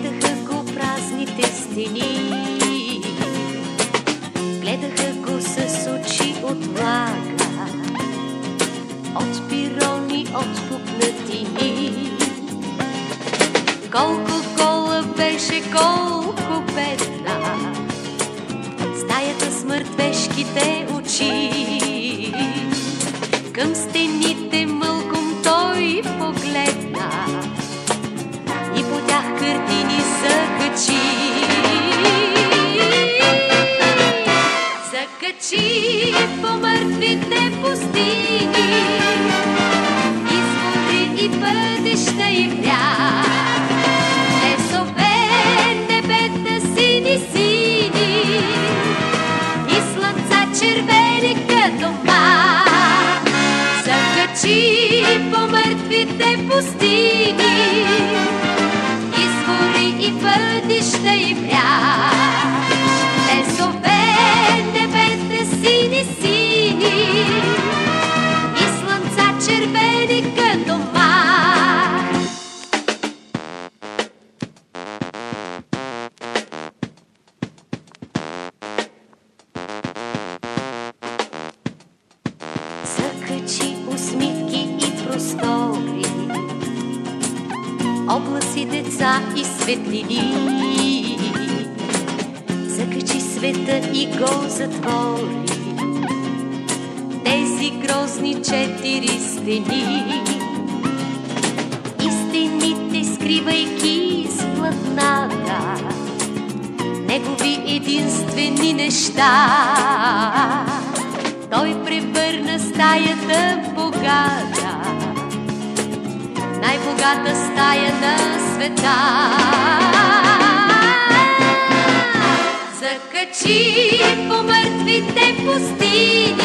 Гледаха го празните стени, гледаха го с очи от влага, от пирони, от пукнатини. Колко гола беше, колко бедна стаята с мъртвешките очи. Към стените мълком той погледна и по тях картини закачи. Закачи по мъртвите пустини, извори и пътища и бряг, лесове, небета сини-сини и слънца червени като мак. Закачи по мъртвите пустини, извори и пътища и бряг, лесове, небета сини-сини и слънца червени като мак. Закачи усмивки и простори, облаци, деца и светлини. Закачи света и го затвори, тези грозни 4 стени. И стените, скривайки с платната негови единствени неща, той превърна стаята в богата, най-богата стая на света. Закачи по мъртвите пустини,